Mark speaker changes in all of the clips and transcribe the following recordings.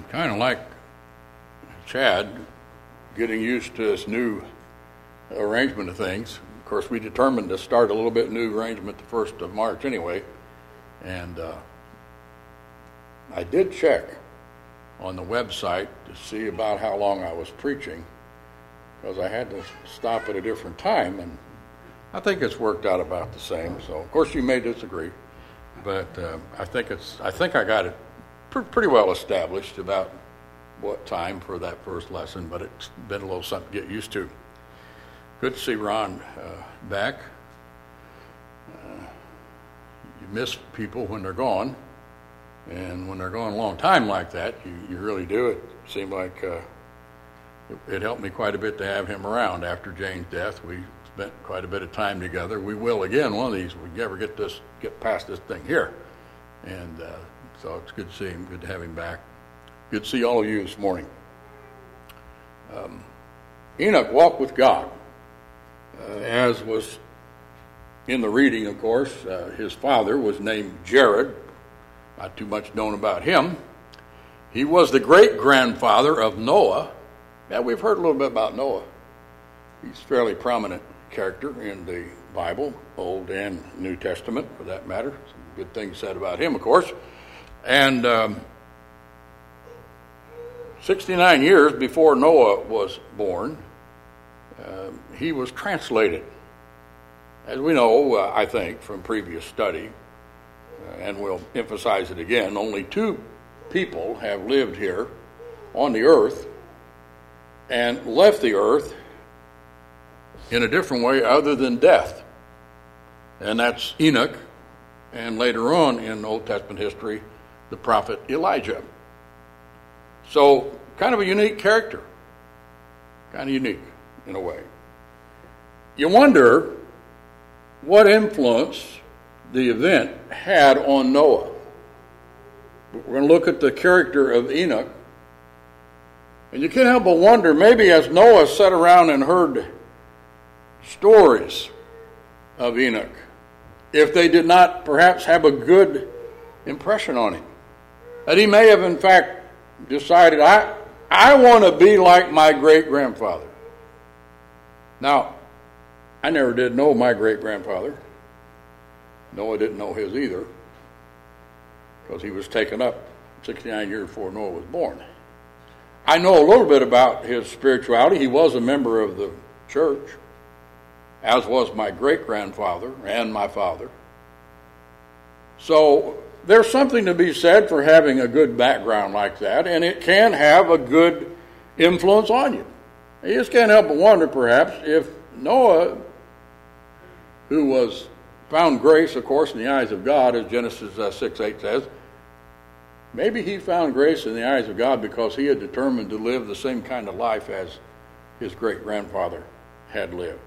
Speaker 1: kind of like Chad, getting used to this new arrangement of things. Of course, we determined to start a little bit new arrangement the 1st of March anyway. And I did check on the website to see about how long I was preaching, because I had to stop at a different time, and I think it's worked out about the same. So, of course, you may disagree, but I think I got it pretty well established about what time for that first lesson, but it's been a little something to get used to. Good to see Ron back. You miss people when they're gone, and when they're gone a long time like that, you really do. It seemed like it helped me quite a bit to have him around after Jane's death. We spent quite a bit of time together. We will again one of these. We ever get past this thing here, and so it's good to see him. Good to have him back. Good to see all of you this morning. Enoch walked with God, as was in the reading, of course. His father was named Jared. Not too much known about him. He was the great-grandfather of Noah. Yeah, we've heard a little bit about Noah. He's a fairly prominent character in the Bible, Old and New Testament, for that matter. Some good things said about him, of course. And 69 years before Noah was born, he was translated. As we know, I think, from previous study, and we'll emphasize it again, only 2 people have lived here on the earth and left the earth in a different way other than death. And that's Enoch, and later on in Old Testament history, the prophet Elijah. So, kind of a unique character. Kind of unique, in a way. You wonder what influence the event had on Noah. We're going to look at the character of Enoch. And you can't help but wonder, maybe as Noah sat around and heard stories of Enoch, if they did not perhaps have a good impression on him. That he may have, in fact, decided, I want to be like my great-grandfather. Now, I never did know my great-grandfather. Noah didn't know his either, because he was taken up 69 years before Noah was born. I know a little bit about his spirituality. He was a member of the church, as was my great-grandfather and my father. So there's something to be said for having a good background like that, and it can have a good influence on you. You just can't help but wonder, perhaps, if Noah, who was found grace, of course, in the eyes of God, as Genesis 6:8 says, maybe he found grace in the eyes of God because he had determined to live the same kind of life as his great-grandfather had lived.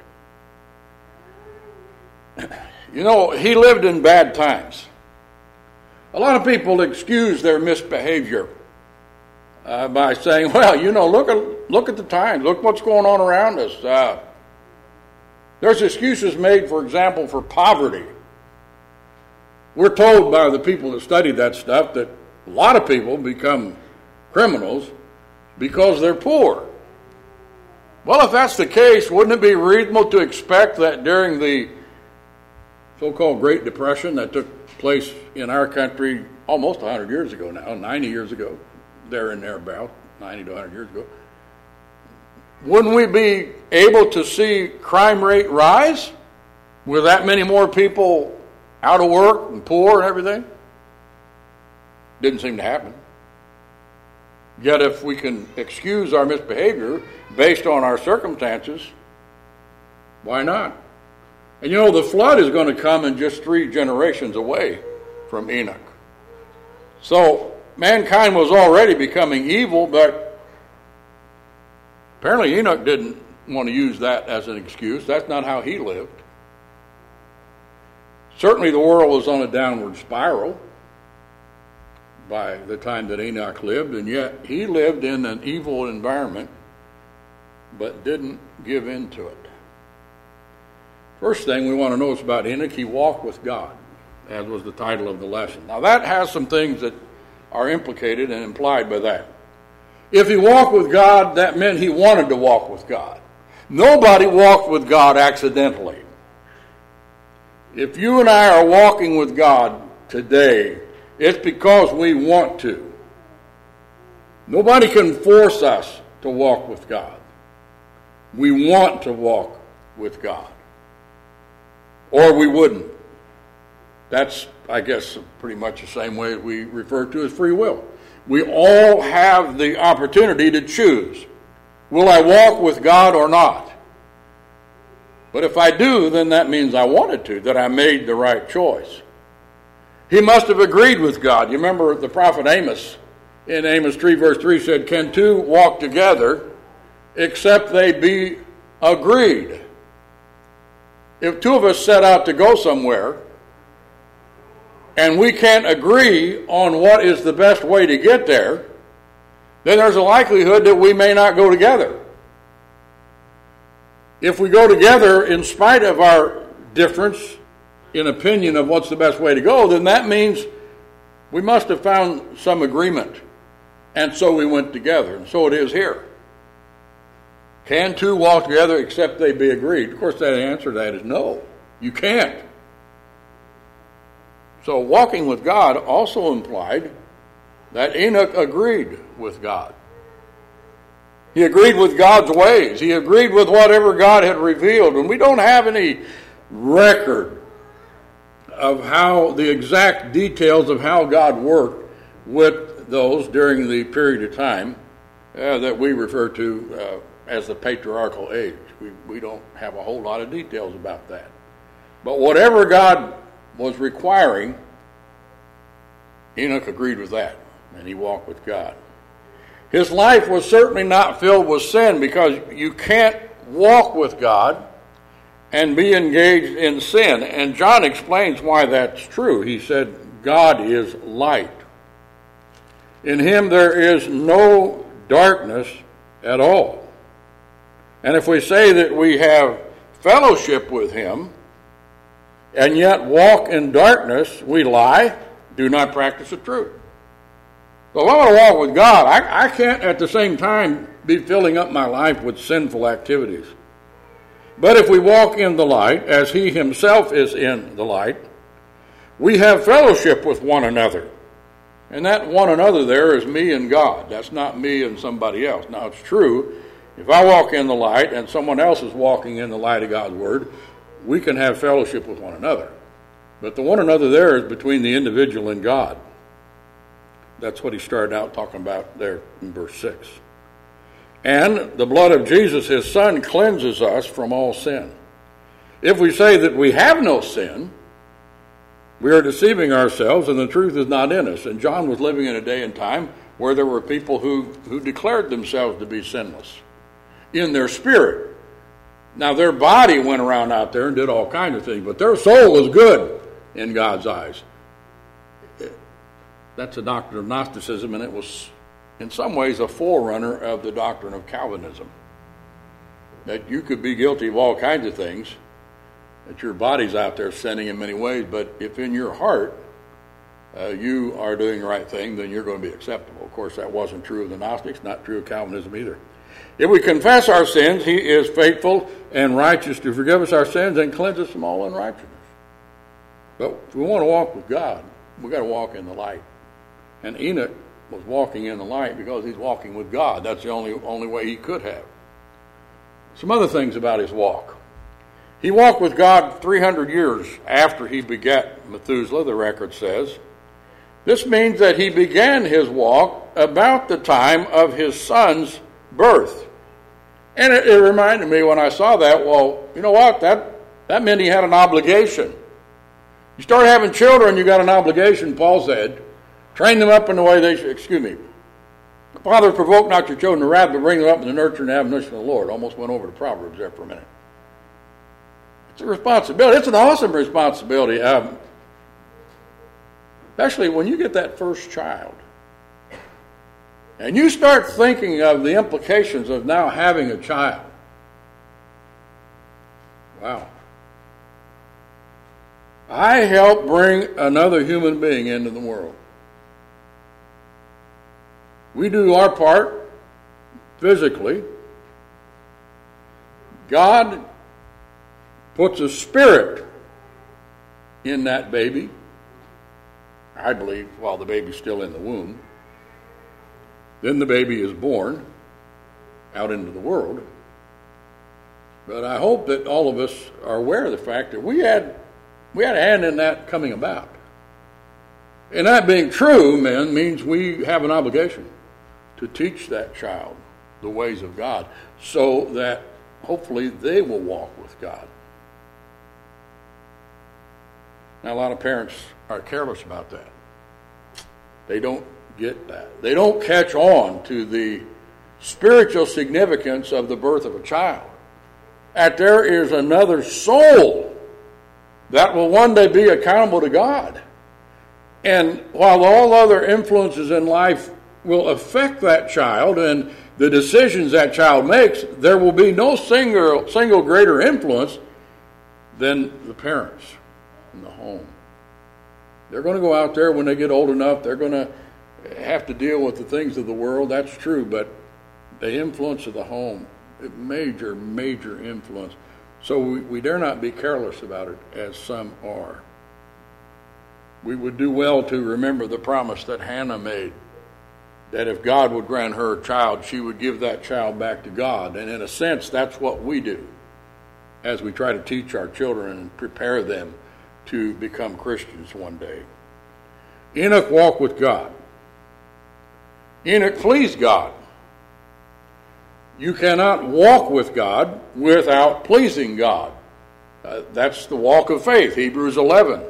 Speaker 1: You know, he lived in bad times. A lot of people excuse their misbehavior by saying, well, you know, look at the times. Look what's going on around us. There's excuses made, for example, for poverty. We're told by the people that study that stuff that a lot of people become criminals because they're poor. Well, if that's the case, wouldn't it be reasonable to expect that during the so-called Great Depression that took place in our country almost 100 years ago now, 90 years ago, there and thereabout, 90 to 100 years ago, wouldn't we be able to see crime rate rise with that many more people out of work and poor and everything? Didn't seem to happen. Yet if we can excuse our misbehavior based on our circumstances, why not? And you know, the flood is going to come in just 3 generations away from Enoch. So mankind was already becoming evil, but apparently Enoch didn't want to use that as an excuse. That's not how he lived. Certainly the world was on a downward spiral by the time that Enoch lived, and yet he lived in an evil environment but didn't give in to it. First thing we want to notice about Enoch, he walked with God, as was the title of the lesson. Now that has some things that are implicated and implied by that. If he walked with God, that meant he wanted to walk with God. Nobody walked with God accidentally. If you and I are walking with God today, it's because we want to. Nobody can force us to walk with God. We want to walk with God. Or we wouldn't. That's, I guess, pretty much the same way we refer to as free will. We all have the opportunity to choose. Will I walk with God or not? But if I do, then that means I wanted to, that I made the right choice. He must have agreed with God. You remember the prophet Amos, in Amos 3 verse 3 said, "Can two walk together except they be agreed?" If two of us set out to go somewhere, and we can't agree on what is the best way to get there, then there's a likelihood that we may not go together. If we go together in spite of our difference in opinion of what's the best way to go, then that means we must have found some agreement. And so we went together. And so it is here. Can two walk together except they be agreed? Of course, the answer to that is no. You can't. So walking with God also implied that Enoch agreed with God. He agreed with God's ways. He agreed with whatever God had revealed. And we don't have any record of how the exact details of how God worked with those during the period of time that we refer to as the patriarchal age. We don't have a whole lot of details about that. But whatever God was requiring, Enoch agreed with that, and he walked with God. His life was certainly not filled with sin, because you can't walk with God and be engaged in sin. And John explains why that's true. He said, God is light. In him there is no darkness at all. And if we say that we have fellowship with him and yet walk in darkness, we lie, do not practice the truth. So if I want to walk with God, I can't at the same time be filling up my life with sinful activities. But if we walk in the light, as he himself is in the light, we have fellowship with one another. And that one another there is me and God. That's not me and somebody else. Now, it's true, if I walk in the light and someone else is walking in the light of God's Word, we can have fellowship with one another. But the one another there is between the individual and God. That's what he started out talking about there in verse 6. And the blood of Jesus, his Son, cleanses us from all sin. If we say that we have no sin, we are deceiving ourselves and the truth is not in us. And John was living in a day and time where there were people who declared themselves to be sinless in their spirit. Now, their body went around out there and did all kinds of things, but their soul was good in God's eyes. That's a doctrine of Gnosticism, and it was in some ways a forerunner of the doctrine of Calvinism. That you could be guilty of all kinds of things, that your body's out there sinning in many ways, but if in your heart you are doing the right thing, then you're going to be acceptable. Of course, that wasn't true of the Gnostics, not true of Calvinism either. If we confess our sins, he is faithful and righteous to forgive us our sins and cleanse us from all unrighteousness. But if we want to walk with God, we've got to walk in the light. And Enoch was walking in the light because he's walking with God. That's the only way he could have. Some other things about his walk. He walked with God 300 years after he begat Methuselah, the record says. This means that he began his walk about the time of his son's birth. And it reminded me when I saw that, well, you know what? That meant he had an obligation. You start having children, you got an obligation, Paul said. Train them up in the way they should. Father, provoke not your children to wrath, but bring them up in the nurture and admonition of the Lord. Almost went over to Proverbs there for a minute. It's a responsibility. It's an awesome responsibility. Especially when you get that first child. And you start thinking of the implications of now having a child. Wow. I help bring another human being into the world. We do our part physically. God puts a spirit in that baby, I believe, while the baby's still in the womb. Then the baby is born out into the world. But I hope that all of us are aware of the fact that we had a hand in that coming about. And that being true, men, means we have an obligation to teach that child the ways of God so that hopefully they will walk with God. Now, a lot of parents are careless about that. They don't get that. They don't catch on to the spiritual significance of the birth of a child. That there is another soul that will one day be accountable to God. And while all other influences in life will affect that child and the decisions that child makes, there will be no single greater influence than the parents in the home. They're going to go out there when they get old enough. They're going to have to deal with the things of the world. That's true, but the influence of the home, major influence. So we dare not be careless about it, as some are. We would do well to remember the promise that Hannah made, that if God would grant her a child, she would give that child back to God. And in a sense, that's what we do as we try to teach our children and prepare them to become Christians one day. Enoch walked with God. Enoch pleased God. You cannot walk with God without pleasing God. That's the walk of faith. Hebrews 11,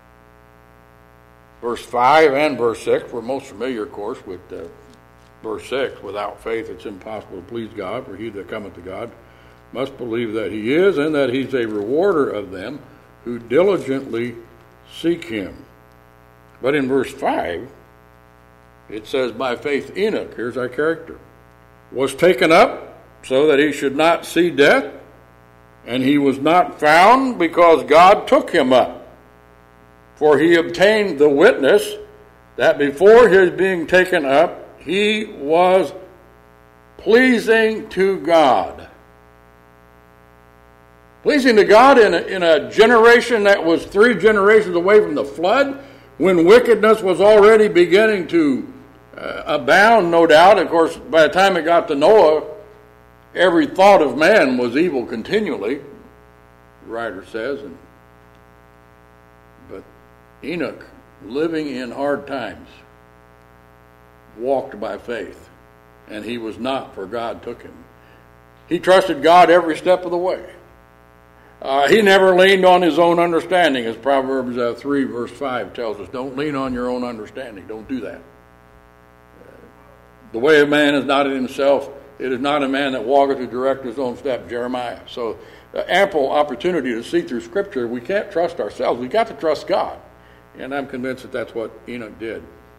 Speaker 1: verse 5 and verse 6. We're most familiar, of course, with verse 6. Without faith it's impossible to please God, for he that cometh to God must believe that he is, and that he's a rewarder of them who diligently seek him. But in verse 5, it says, by faith Enoch, here's our character, was taken up so that he should not see death, and he was not found because God took him up. For he obtained the witness that before his being taken up, he was pleasing to God. Pleasing to God in a generation that was 3 generations away from the flood, when wickedness was already beginning to abound, no doubt. Of course, by the time it got to Noah, every thought of man was evil continually, the writer says. But Enoch, living in hard times, walked by faith, and he was not, for God took him. He trusted God every step of the way. He never leaned on his own understanding, as Proverbs 3 verse 5 tells us. Don't lean on your own understanding. Don't do that. The way of man is not in himself. It is not a man that walketh to direct his own step, Jeremiah. So ample opportunity to see through Scripture. We can't trust ourselves. We've got to trust God. And I'm convinced that that's what Enoch did.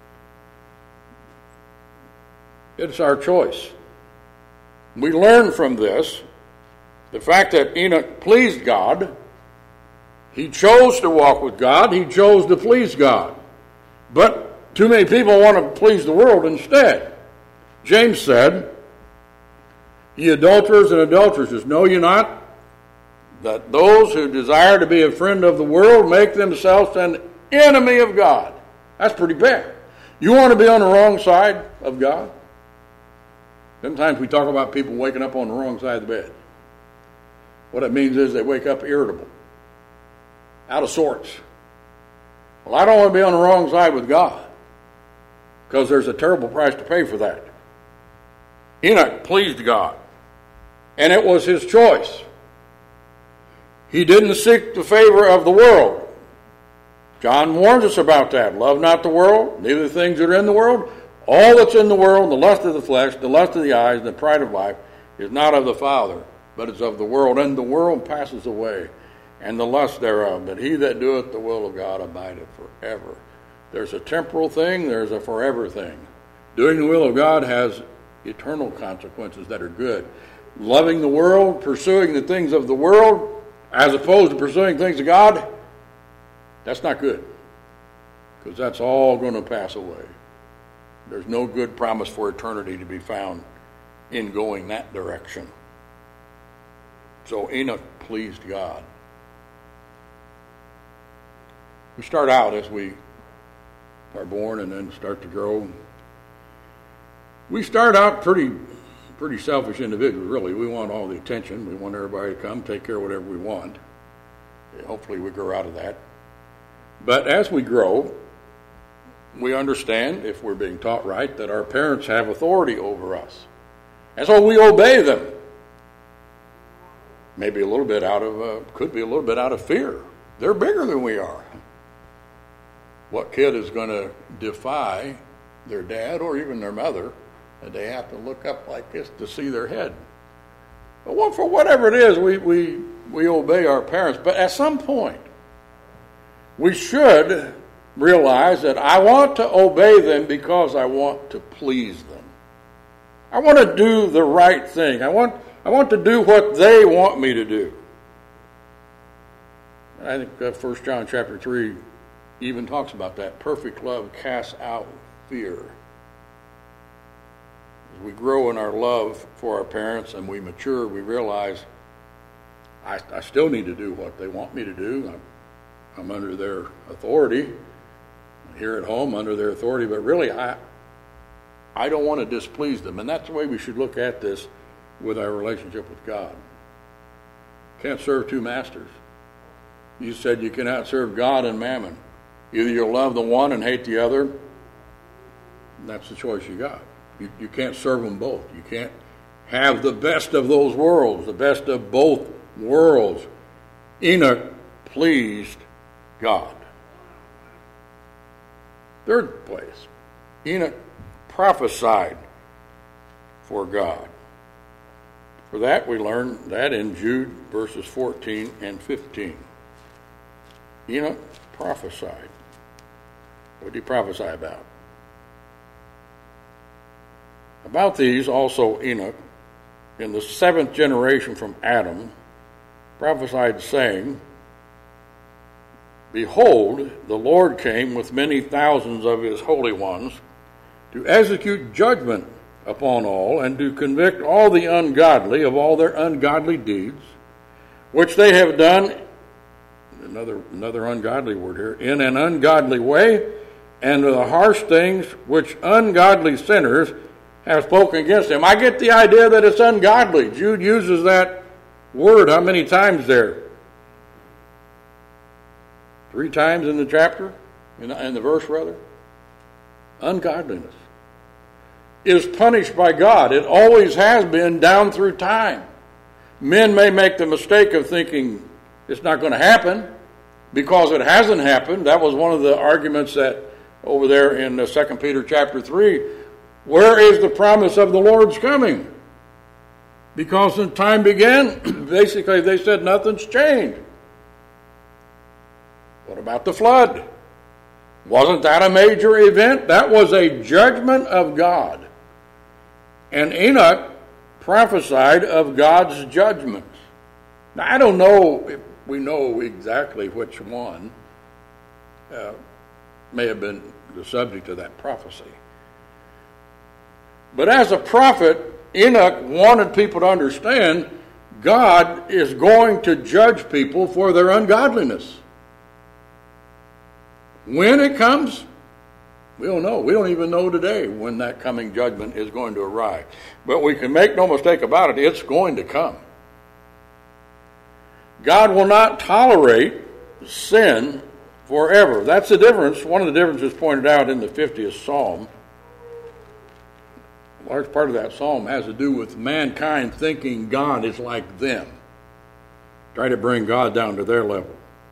Speaker 1: It's our choice. We learn from this the fact that Enoch pleased God. He chose to walk with God. He chose to please God. But too many people want to please the world instead. James said, ye adulterers and adulteresses, know ye not that those who desire to be a friend of the world make themselves an enemy of God? That's pretty bad. You want to be on the wrong side of God? Sometimes we talk about people waking up on the wrong side of the bed. What it means is they wake up irritable, out of sorts. Well, I don't want to be on the wrong side with God, because there's a terrible price to pay for that. Enoch pleased God, and it was his choice. He didn't seek the favor of the world. John warns us about that. Love not the world, neither the things that are in the world. All that's in the world, the lust of the flesh, the lust of the eyes, and the pride of life, is not of the Father, but is of the world. And the world passes away, and the lust thereof. But he that doeth the will of God abideth forever. There's a temporal thing, there's a forever thing. Doing the will of God has eternal consequences that are good. Loving the world, pursuing the things of the world, as opposed to pursuing things of God, that's not good, because that's all going to pass away. There's no good promise for eternity to be found in going that direction. So Enoch pleased God. We start out as we are born and then start to grow. We start out pretty selfish individuals, really. We want all the attention. We want everybody to come, take care of whatever we want. Hopefully we grow out of that. But as we grow, we understand, if we're being taught right, that our parents have authority over us. And so we obey them. Maybe a little bit could be a little bit out of fear. They're bigger than we are. What kid is going to defy their dad or even their mother, and they have to look up like this to see their head? But for whatever it is, we obey our parents. But at some point, we should realize that I want to obey them because I want to please them. I want to do the right thing. I want to do what they want me to do. I think 1 John chapter 3 even talks about that. Perfect love casts out fear. As we grow in our love for our parents and we mature, we realize I still need to do what they want me to do. I'm under their authority. Here at home, under their authority, but really I don't want to displease them. And that's the way we should look at this with our relationship with God. Can't serve two masters. You said you cannot serve God and mammon. Either you'll love the one and hate the other. That's the choice you got. You can't serve them both. You can't have the best of those worlds, the best of both worlds. Enoch pleased God. Third place, Enoch prophesied for God. For that, we learn that in Jude verses 14 and 15. Enoch prophesied. What did he prophesy about? About these also Enoch, in the 7th generation from Adam, prophesied, saying, Behold, the Lord came with many thousands of his holy ones to execute judgment upon all and to convict all the ungodly of all their ungodly deeds, which they have done, another ungodly word here, in an ungodly way, and of the harsh things which ungodly sinners have spoken against him. I get the idea that it's ungodly. Jude uses that word how many times there? 3 times in the chapter, in the verse rather. Ungodliness is punished by God. It always has been down through time. Men may make the mistake of thinking it's not going to happen because it hasn't happened. That was one of the arguments that over there in 2 Peter chapter 3, where is the promise of the Lord's coming? Because when time began, basically they said nothing's changed. What about the flood? Wasn't that a major event? That was a judgment of God. And Enoch prophesied of God's judgments. Now, I don't know if we know exactly which one may have been the subject of that prophecy. But as a prophet, Enoch wanted people to understand God is going to judge people for their ungodliness. When it comes, we don't know. We don't even know today when that coming judgment is going to arrive. But we can make no mistake about it, it's going to come. God will not tolerate sin forever. That's the difference. One of the differences pointed out in the 50th Psalm. A large part of that psalm has to do with mankind thinking God is like them. Try to bring God down to their level.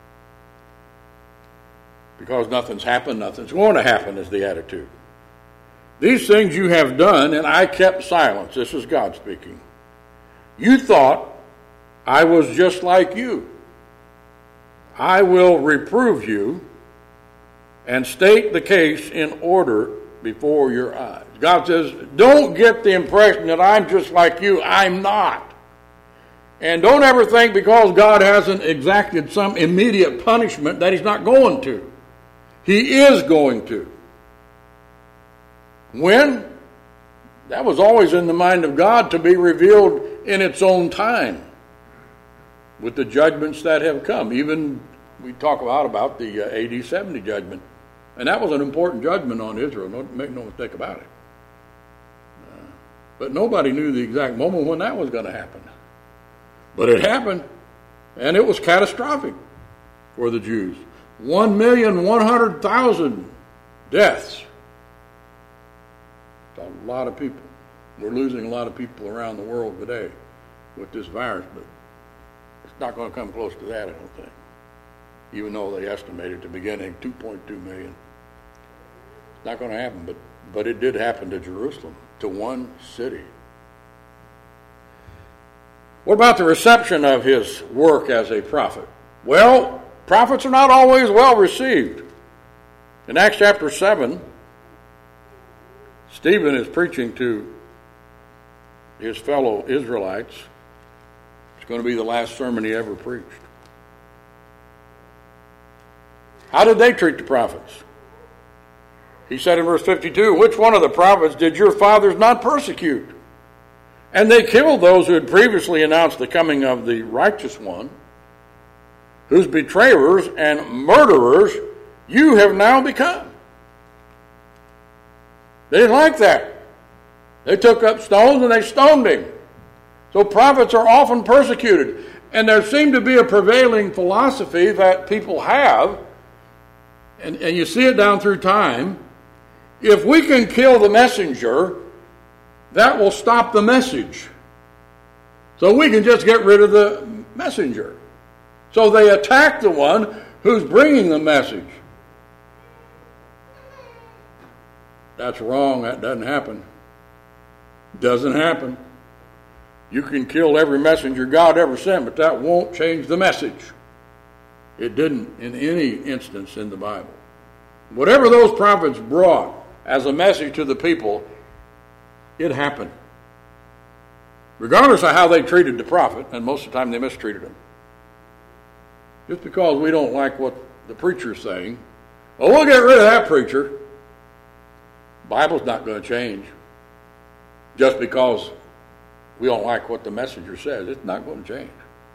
Speaker 1: Because nothing's happened, nothing's going to happen is the attitude. These things you have done, and I kept silence. This is God speaking. You thought I was just like you. I will reprove you and state the case in order before your eyes. God says, don't get the impression that I'm just like you. I'm not. And don't ever think because God hasn't exacted some immediate punishment that he's not going to. He is going to. When? That was always in the mind of God to be revealed in its own time with the judgments that have come. Even we talk about the AD 70 judgment. And that was an important judgment on Israel. Make no mistake about it. But nobody knew the exact moment when that was going to happen. But it happened. And it was catastrophic for the Jews. 1,100,000 deaths. It's a lot of people. We're losing a lot of people around the world today with this virus, but it's not going to come close to that, I don't think. Even though they estimated at the beginning 2.2 million. It's not going to happen, but it did happen to Jerusalem, to one city. What about the reception of his work as a prophet? Well, prophets are not always well received. In Acts chapter 7, Stephen is preaching to his fellow Israelites. It's going to be the last sermon he ever preached. How did they treat the prophets? He said in verse 52, which one of the prophets did your fathers not persecute? And they killed those who had previously announced the coming of the righteous one, whose betrayers and murderers you have now become. They didn't like that. They took up stones and they stoned him. So prophets are often persecuted. And there seemed to be a prevailing philosophy that people have, and you see it down through time. If we can kill the messenger, that will stop the message. So we can just get rid of the messenger. So they attack the one who's bringing the message. That's wrong. That doesn't happen. Doesn't happen. You can kill every messenger God ever sent, but that won't change the message. It didn't in any instance in the Bible. Whatever those prophets brought as a message to the people, it happened. Regardless of how they treated the prophet, and most of the time they mistreated him. Just because we don't like what the preacher's saying, well, we'll get rid of that preacher. The Bible's not going to change. Just because we don't like what the messenger says, it's not going to change.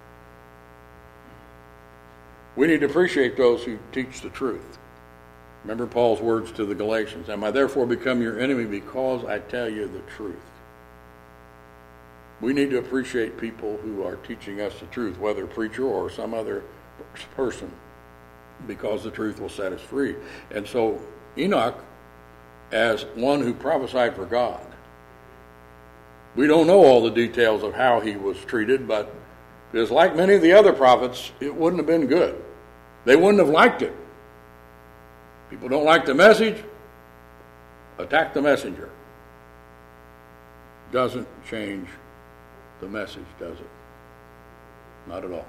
Speaker 1: We need to appreciate those who teach the truth. Remember Paul's words to the Galatians, am I therefore become your enemy because I tell you the truth? We need to appreciate people who are teaching us the truth, whether a preacher or some other person, because the truth will set us free. And so Enoch, as one who prophesied for God, we don't know all the details of how he was treated, but because like many of the other prophets, it wouldn't have been good. They wouldn't have liked it. People don't like the message, attack the messenger. Doesn't change the message, does it? Not at all.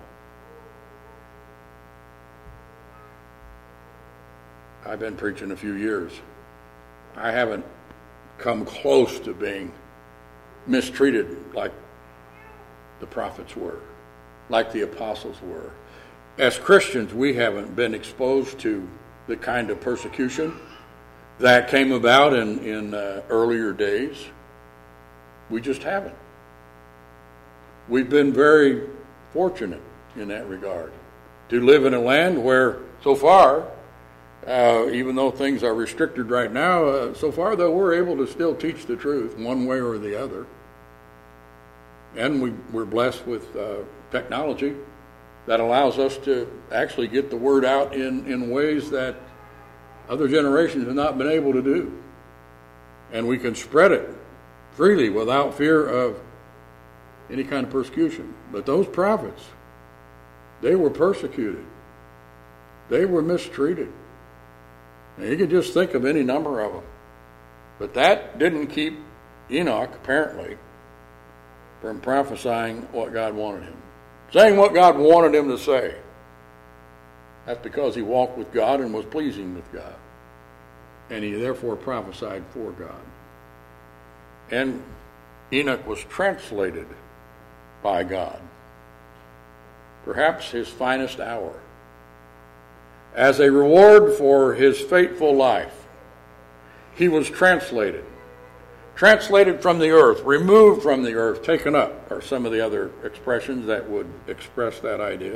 Speaker 1: I've been preaching a few years. I haven't come close to being mistreated like the prophets were, like the apostles were. As Christians, we haven't been exposed to the kind of persecution that came about in earlier days. We just haven't. We've been very fortunate in that regard to live in a land where, so far, even though things are restricted right now, so far, though, we're able to still teach the truth one way or the other. And we're blessed with technology that allows us to actually get the word out in ways that other generations have not been able to do. And we can spread it freely without fear of any kind of persecution. But those prophets, they were persecuted. They were mistreated. And you can just think of any number of them. But that didn't keep Enoch, apparently, from prophesying what God wanted him. Saying what God wanted him to say. That's because he walked with God and was pleasing with God. And he therefore prophesied for God. And Enoch was translated by God. Perhaps his finest hour. As a reward for his faithful life, he was translated translated from the earth, removed from the earth, taken up, are some of the other expressions that would express that idea.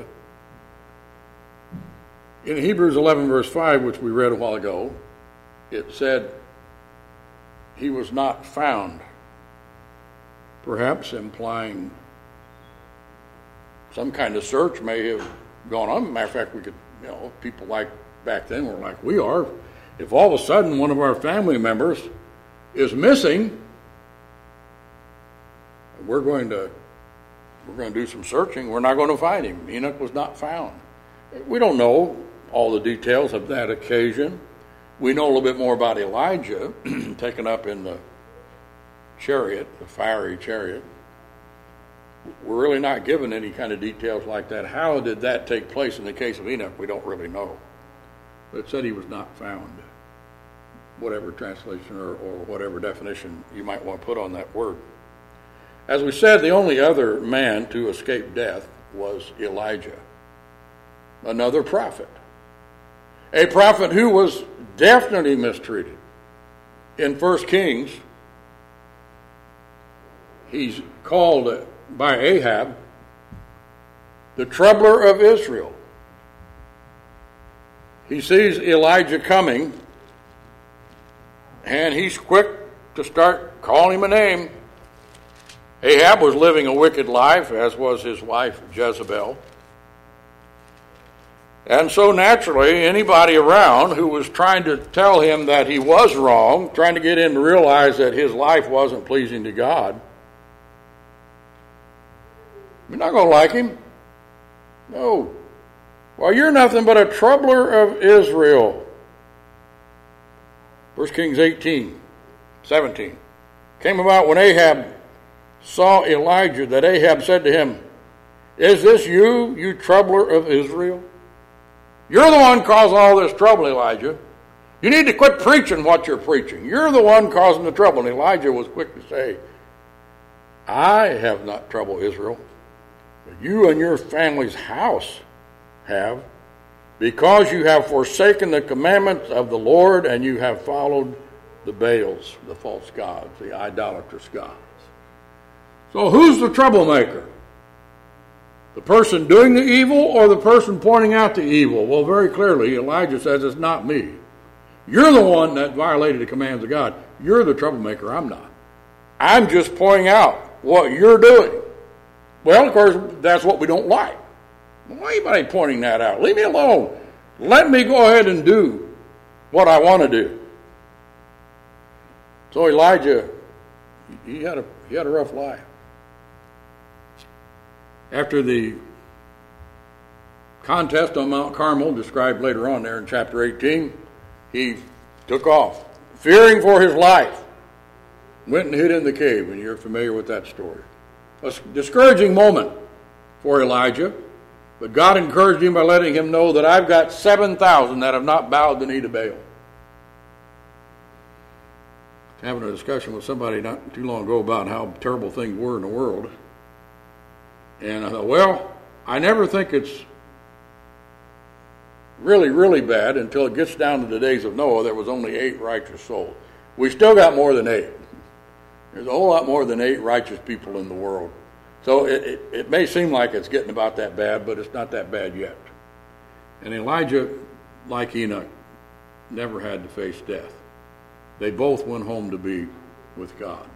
Speaker 1: In Hebrews 11, verse 5, which we read a while ago, it said, he was not found, perhaps implying some kind of search may have gone on. Matter of fact, we could, people like back then were like we are. If all of a sudden one of our family members is missing, we're going to do some searching. We're not going to find him. Enoch was not found. We don't know all the details of that occasion. We know a little bit more about Elijah taken up in the chariot, the fiery chariot. We're really not given any kind of details like that. How did that take place in the case of Enoch? We don't really know. But it said he was not found. Whatever translation or whatever definition you might want to put on that word. As we said, the only other man to escape death was Elijah, another prophet. A prophet who was definitely mistreated. In 1 Kings, he's called by Ahab the troubler of Israel. He sees Elijah coming, and he's quick to start calling him a name. Ahab was living a wicked life, as was his wife Jezebel. And so naturally, anybody around who was trying to tell him that he was wrong, trying to get him to realize that his life wasn't pleasing to God, you're not going to like him. No. Well, you're nothing but a troubler of Israel. 1 Kings 18:17. Came about when Ahab saw Elijah, that Ahab said to him, is this you, you troubler of Israel? You're the one causing all this trouble, Elijah. You need to quit preaching what you're preaching. You're the one causing the trouble. And Elijah was quick to say, I have not troubled Israel, but you and your family's house have, because you have forsaken the commandments of the Lord and you have followed the Baals, the false gods, the idolatrous gods. So who's the troublemaker? The person doing the evil or the person pointing out the evil? Well, very clearly, Elijah says it's not me. You're the one that violated the commands of God. You're the troublemaker. I'm not. I'm just pointing out what you're doing. Well, of course, that's what we don't like. Why is anybody pointing that out? Leave me alone. Let me go ahead and do what I want to do. So Elijah, he had a rough life. After the contest on Mount Carmel, described later on there in chapter 18, he took off, fearing for his life, went and hid in the cave, and you're familiar with that story. A discouraging moment for Elijah, but God encouraged him by letting him know that I've got 7,000 that have not bowed the knee to Baal. Having a discussion with somebody not too long ago about how terrible things were in the world. And I thought, well, I never think it's really, really bad until it gets down to the days of Noah. There was only 8 righteous souls. We still got more than 8. There's a whole lot more than 8 righteous people in the world. So it may seem like it's getting about that bad, but it's not that bad yet. And Elijah, like Enoch, never had to face death. They both went home to be with God.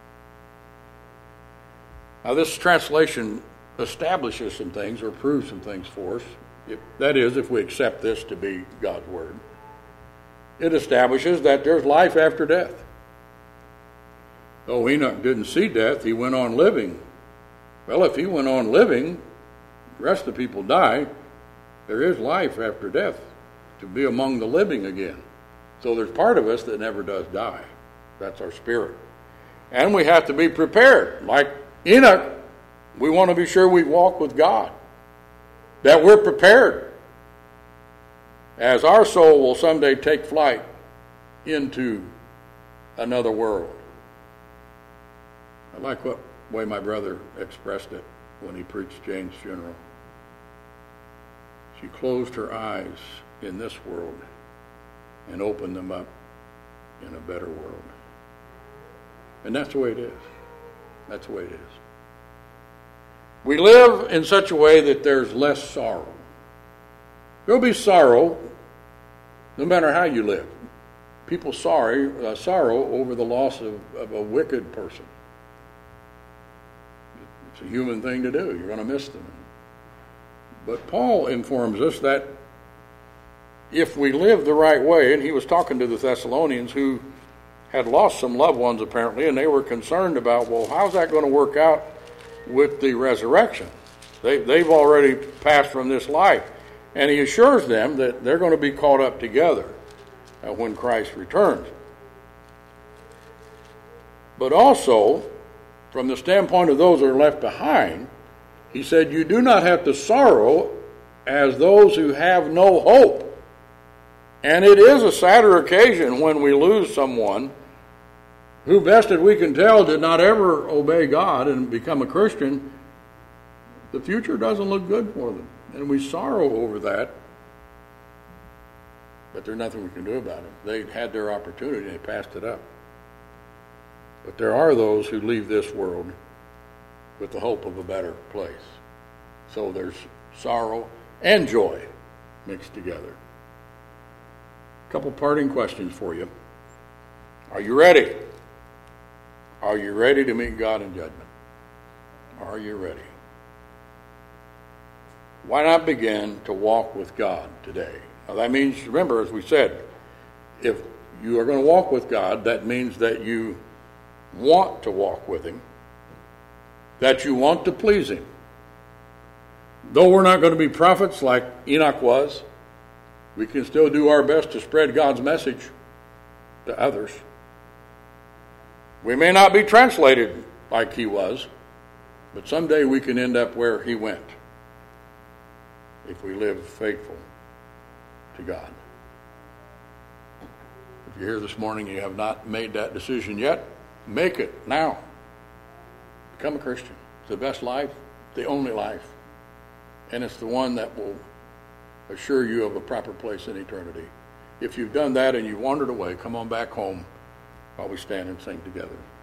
Speaker 1: Now, this translation establishes some things or proves some things for us. That is, if we accept this to be God's word. It establishes that there's life after death. Though Enoch didn't see death, he went on living. Well, if he went on living, the rest of the people die, there is life after death, to be among the living again. So there's part of us that never does die. That's our spirit. And we have to be prepared. Like Enoch, we want to be sure we walk with God, that we're prepared, as our soul will someday take flight into another world. I like what way my brother expressed it when he preached Jane's funeral. She closed her eyes in this world and opened them up in a better world. And that's the way it is. That's the way it is. We live in such a way that there's less sorrow. There'll be sorrow no matter how you live. People sorrow over the loss of a wicked person. It's a human thing to do. You're going to miss them. But Paul informs us that if we live the right way, and he was talking to the Thessalonians who had lost some loved ones apparently, and they were concerned about, well, how's that going to work out with the resurrection? They've already passed from this life. And he assures them that they're going to be caught up together when Christ returns. But also, from the standpoint of those who are left behind, he said, you do not have to sorrow as those who have no hope. And it is a sadder occasion when we lose someone who, best as we can tell, did not ever obey God and become a Christian. The future doesn't look good for them. And we sorrow over that. But there's nothing we can do about it. They had their opportunity and they passed it up. But there are those who leave this world with the hope of a better place. So there's sorrow and joy mixed together. A couple parting questions for you. Are you ready? Are you ready to meet God in judgment? Are you ready? Why not begin to walk with God today? Now that means, remember, as we said, if you are going to walk with God, that means that you want to walk with Him, that you want to please Him. Though we're not going to be prophets like Enoch was, we can still do our best to spread God's message to others. We may not be translated like he was, but someday we can end up where he went if we live faithful to God. If you're here this morning and you have not made that decision yet, make it now. Become a Christian. It's the best life, the only life, and it's the one that will assure you of a proper place in eternity. If you've done that and you've wandered away, come on back home while we stand and sing together.